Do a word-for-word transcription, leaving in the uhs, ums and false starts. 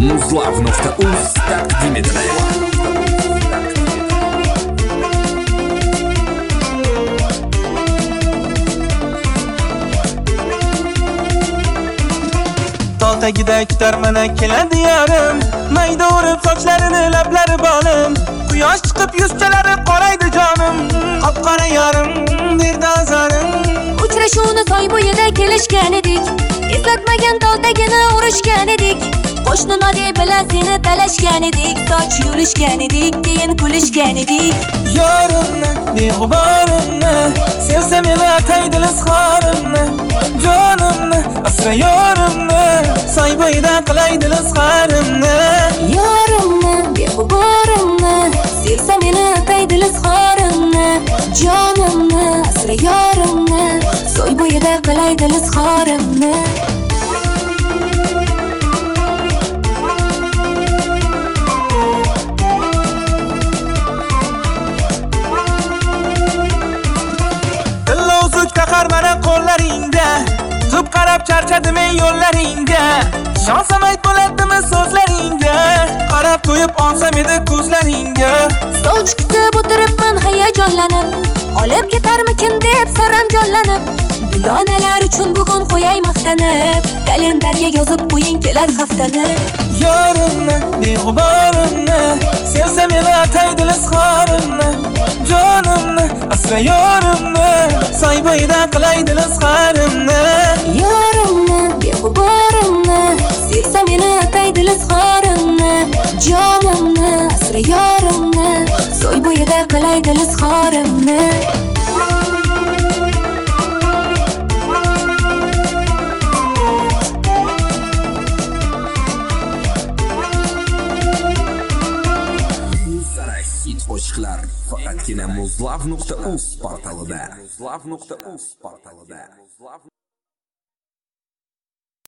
muzlav nuqta uz taqdim etadi. Tol tagida kutar mana keladi yarim, mayda urib sochlarini lablari bolim, quyosh chiqib yuzchalari qoraydi jonim, qop-qora yarim berdi azarim. Uchrashuvni soy bo'yida kelishgan edik, eslatmagan tol tagini urishgan edik, qo'shni nodi bilan seni talashgan edik, soch yulishgan edik, keyin kulishgan edik. Yorimni, beg'uborimni, sevsam meni ataydi izhorimni, jonimni, asra yorimni, soy bo'yida qilaydi izhorimni. Yorimni, beg'uborimni, sevsam meni ataydi izhorimni, jonimni, asra yorimni, soy bo'yida qilaydi izhorimni. Qahar mana qo'llaringda, tub qarab charchadim ey yo'llaringga, ishonsam ayt bo'ladimi so'zlaringga, qarab to'yib olsam edi ko'zlaringga. Soch kutib o'tiribman hayajonlanib, olib ketarmikin deb saranjonlanib, dugonalar uchun bugun qo'yay maqtanib, kalendarga yozib qo'ying kelar haftani. Yorimni, beg'uborimni, sevsam meni ataydi izhorimni, jonimni, asra yorimni, soy bo'yida qilaydi izhorimni. Yorimni, beg'uborimni, sevsam meni ataydi izhorimni, jonimni, asra yorimni, soy bo'yida qilaydi izhorimni. Hit qo'shiqlar faqatgina muzlav nuqta uz portalida. muzlav nuqta uz portalida.